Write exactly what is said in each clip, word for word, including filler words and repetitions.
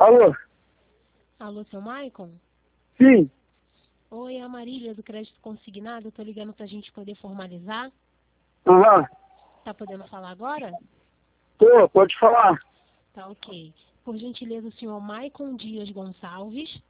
Alô? Alô, seu Maicon? Sim. Oi, é a Marília do Crédito Consignado. Eu tô ligando pra gente poder formalizar. Aham. Tá podendo falar agora? Tô, pode falar. Tá ok. Por gentileza, o senhor Maicon Dias Gonçalves.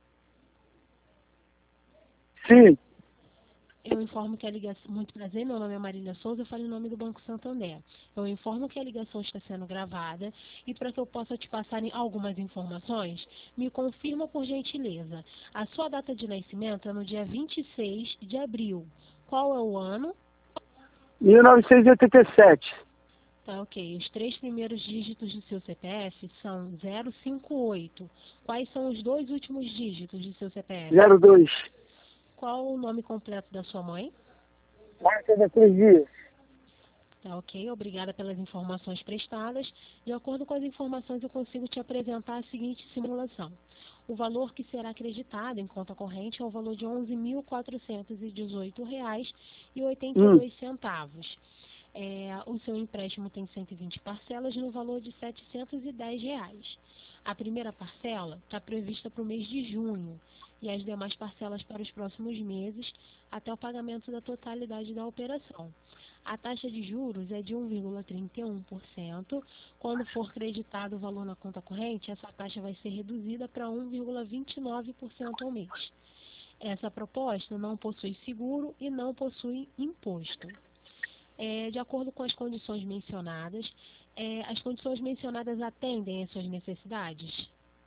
Sim. Eu informo que a ligação... Muito prazer, meu nome é Marília Souza, eu falo em nome do Banco Santander. Eu informo que a ligação está sendo gravada e para que eu possa te passar algumas informações, me confirma por gentileza. A sua data de nascimento é no dia vinte e seis de abril. Qual é o ano? mil novecentos e oitenta e sete. Tá ok. Os três primeiros dígitos do seu C P F são zero cinco oito. Quais são os dois últimos dígitos do seu C P F? zero dois. Qual o nome completo da sua mãe? Marca da Cruz Dias. Tá ok, obrigada pelas informações prestadas. De acordo com as informações, eu consigo te apresentar a seguinte simulação. O valor que será acreditado em conta corrente é o valor de onze mil quatrocentos e dezoito reais e oitenta e dois centavos. É, o seu empréstimo tem cento e vinte parcelas no valor de setecentos e dez reais. A primeira parcela está prevista para o mês de junho e as demais parcelas para os próximos meses até o pagamento da totalidade da operação. A taxa de juros é de um vírgula trinta e um por cento. Quando for creditado o valor na conta corrente, essa taxa vai ser reduzida para um vírgula vinte e nove por cento ao mês. Essa proposta não possui seguro e não possui imposto. É, de acordo com as condições mencionadas, é, as condições mencionadas atendem às suas necessidades?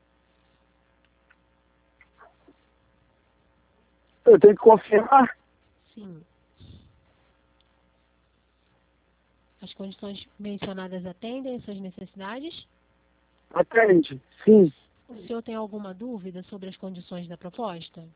Eu tenho que confirmar? Sim. As condições mencionadas atendem às suas necessidades? Atende. Sim. O senhor tem alguma dúvida sobre as condições da proposta?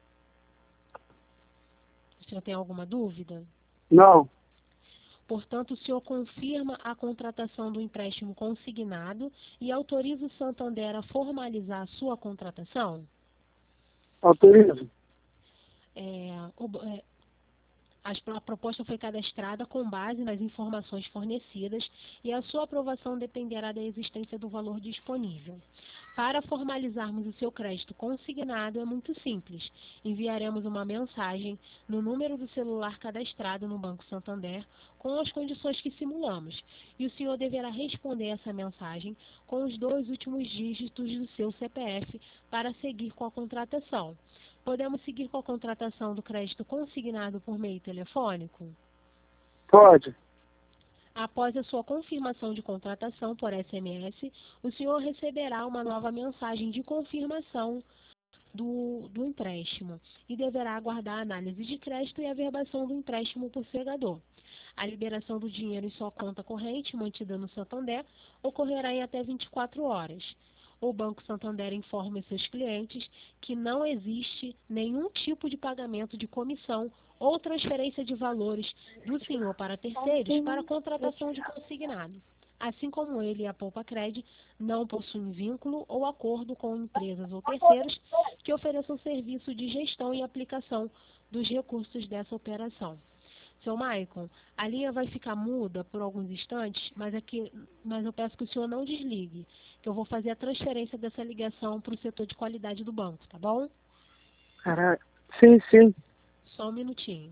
O senhor tem alguma dúvida? Não. Portanto, o senhor confirma a contratação do empréstimo consignado e autoriza o Santander a formalizar a sua contratação? Autorizo. É, o, é, a proposta foi cadastrada com base nas informações fornecidas e a sua aprovação dependerá da existência do valor disponível. Para formalizarmos o seu crédito consignado é muito simples. Enviaremos uma mensagem no número do celular cadastrado no Banco Santander com as condições que simulamos e o senhor deverá responder essa mensagem com os dois últimos dígitos do seu C P F para seguir com a contratação. Podemos seguir com a contratação do crédito consignado por meio telefônico? Pode. Após a sua confirmação de contratação por S M S, o senhor receberá uma nova mensagem de confirmação do, do empréstimo e deverá aguardar a análise de crédito e a verbação do empréstimo por segador. A liberação do dinheiro em sua conta corrente, mantida no Santander, ocorrerá em até vinte e quatro horas. O Banco Santander informa seus clientes que não existe nenhum tipo de pagamento de comissão ou transferência de valores do senhor para terceiros para contratação de consignado. Assim como ele e a Poupa Cred não possuem vínculo ou acordo com empresas ou terceiros que ofereçam serviço de gestão e aplicação dos recursos dessa operação. Seu Maicon, a linha vai ficar muda por alguns instantes, mas, aqui, mas eu peço que o senhor não desligue, que eu vou fazer a transferência dessa ligação para o setor de qualidade do banco, tá bom? Caraca. Sim, sim. Só um minutinho.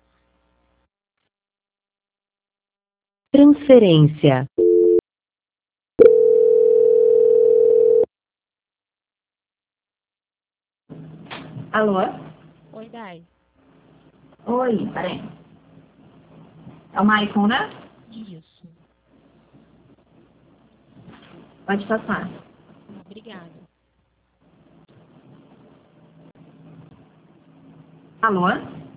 Transferência. Alô? Oi, Dai. Oi, peraí. É o Maicon, né? Isso. Pode passar. Obrigada. Alô?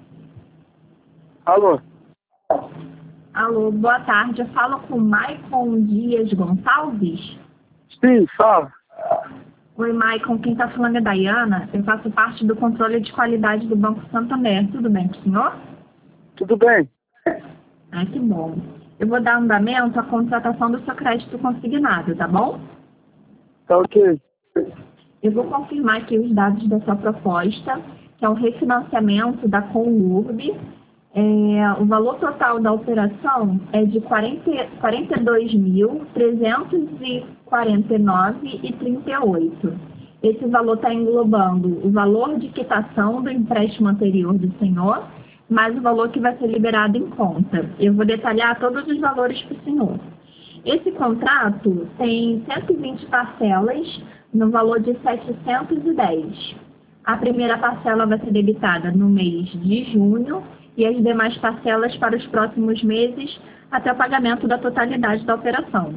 Alô? Alô, boa tarde. Eu falo com o Maicon Dias Gonçalves? Sim, fala. Oi, Maicon. Quem está falando é Dayana. Eu faço parte do controle de qualidade do Banco Santander. Tudo bem com o senhor? Tudo bem. Ah, que bom. Eu vou dar andamento à contratação do seu crédito consignado, tá bom? Tá ok. Eu vou confirmar aqui os dados da sua proposta, que é um refinanciamento da Conurb. É, o valor total da operação é de quarenta, quarenta e dois mil, trezentos e quarenta e nove reais e trinta e oito centavos. Esse valor está englobando o valor de quitação do empréstimo anterior do senhor, mais o valor que vai ser liberado em conta. Eu vou detalhar todos os valores para o senhor. Esse contrato tem cento e vinte parcelas no valor de setecentos e dez. A primeira parcela vai ser debitada no mês de junho e as demais parcelas para os próximos meses até o pagamento da totalidade da operação.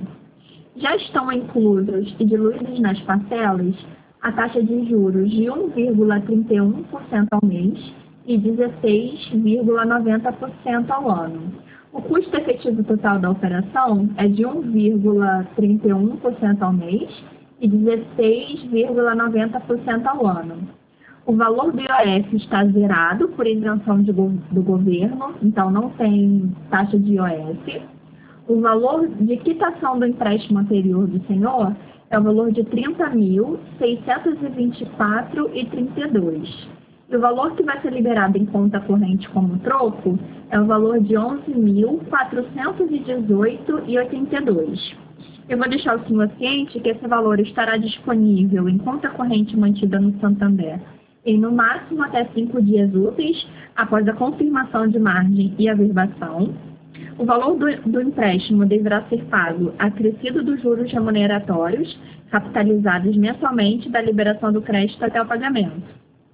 Já estão inclusos e diluídos nas parcelas a taxa de juros de um vírgula trinta e um por cento ao mês e dezesseis vírgula noventa por cento ao ano. O custo efetivo total da operação é de um vírgula trinta e um por cento ao mês e dezesseis vírgula noventa por cento ao ano. O valor do I O F está zerado por isenção de go do governo, então não tem taxa de I O F. O valor de quitação do empréstimo anterior do senhor é o valor de trinta mil, seiscentos e vinte e quatro reais e trinta e dois centavos. E o valor que vai ser liberado em conta corrente como troco é o valor de onze mil, quatrocentos e dezoito reais e oitenta e dois centavos. Eu vou deixar o senhor ciente que esse valor estará disponível em conta corrente mantida no Santander em no máximo até cinco dias úteis após a confirmação de margem e averbação. O valor do, do empréstimo deverá ser pago acrescido dos juros remuneratórios, capitalizados mensalmente da liberação do crédito até o pagamento.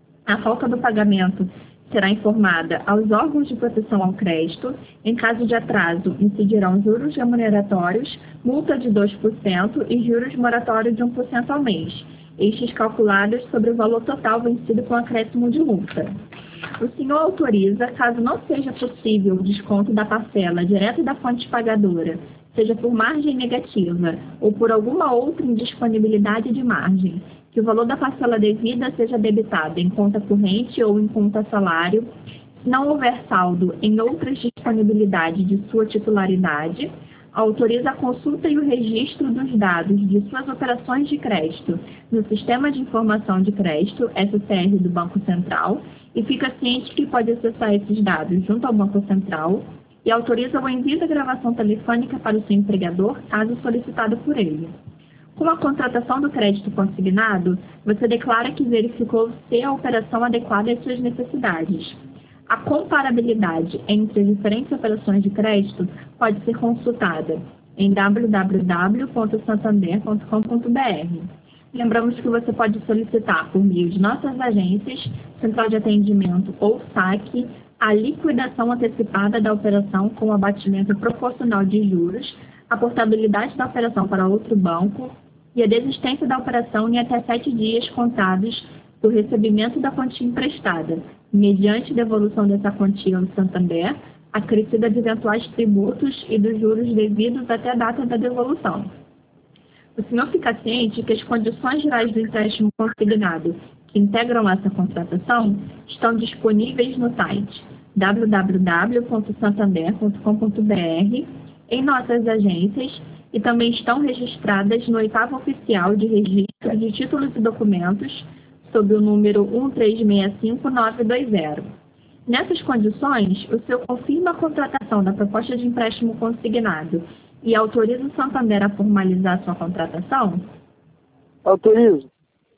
A falta do pagamento será informada aos órgãos de proteção ao crédito. Em caso de atraso, incidirão juros remuneratórios, multa de dois por cento e juros moratórios de um por cento ao mês, estes calculados sobre o valor total vencido com acréscimo de multa. O senhor autoriza, caso não seja possível o desconto da parcela direto da fonte pagadora, seja por margem negativa ou por alguma outra indisponibilidade de margem, que o valor da parcela devida seja debitado em conta corrente ou em conta salário, se não houver saldo em outras disponibilidades de sua titularidade, autoriza a consulta e o registro dos dados de suas operações de crédito no Sistema de Informação de Crédito, S C R do Banco Central, e fica ciente que pode acessar esses dados junto ao Banco Central e autoriza o envio da gravação telefônica para o seu empregador, caso solicitado por ele. Com a contratação do crédito consignado, você declara que verificou se a operação adequada às suas necessidades. A comparabilidade entre as diferentes operações de crédito pode ser consultada em w w w ponto santander ponto com ponto b r. Lembramos que você pode solicitar por meio de nossas agências, central de atendimento ou saque, a liquidação antecipada da operação com abatimento proporcional de juros, a portabilidade da operação para outro banco e a desistência da operação em até sete dias contados do recebimento da quantia emprestada, mediante devolução dessa quantia ao Santander, acrescida de eventuais tributos e dos juros devidos até a data da devolução. O senhor fica ciente que as condições gerais do empréstimo consignado que integram essa contratação estão disponíveis no site w w w ponto santander ponto com ponto b r, em nossas agências, e também estão registradas no oitavo oficial de registro de títulos e documentos, sob o número um três seis cinco nove dois zero. Nessas condições, o senhor confirma a contratação da proposta de empréstimo consignado e autoriza o Santander a formalizar sua contratação? Autorizo.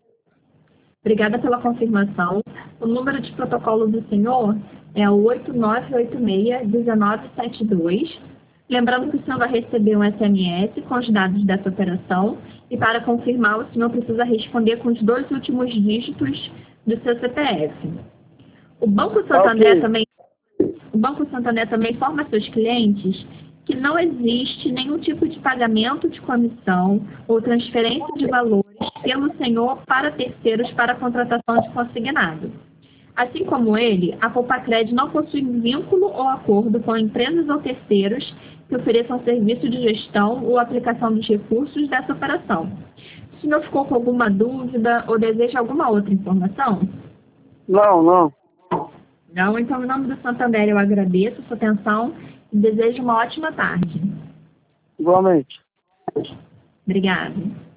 Obrigada pela confirmação. O número de protocolo do senhor é o oito nove oito seis um nove sete dois. Lembrando que o senhor vai receber um S M S com os dados dessa operação e, para confirmar, o senhor precisa responder com os dois últimos dígitos do seu C P F. O Banco Santander, Okay. também, o Banco Santander também informa a seus clientes que não existe nenhum tipo de pagamento de comissão ou transferência de valores pelo senhor para terceiros para a contratação de consignado. Assim como ele, a Poupacred não possui vínculo ou acordo com empresas ou terceiros que ofereçam serviço de gestão ou aplicação dos recursos dessa operação. O senhor ficou com alguma dúvida ou deseja alguma outra informação? Não, não. Não, então, em nome do Santander, eu agradeço a sua atenção e desejo uma ótima tarde. Igualmente. Obrigada.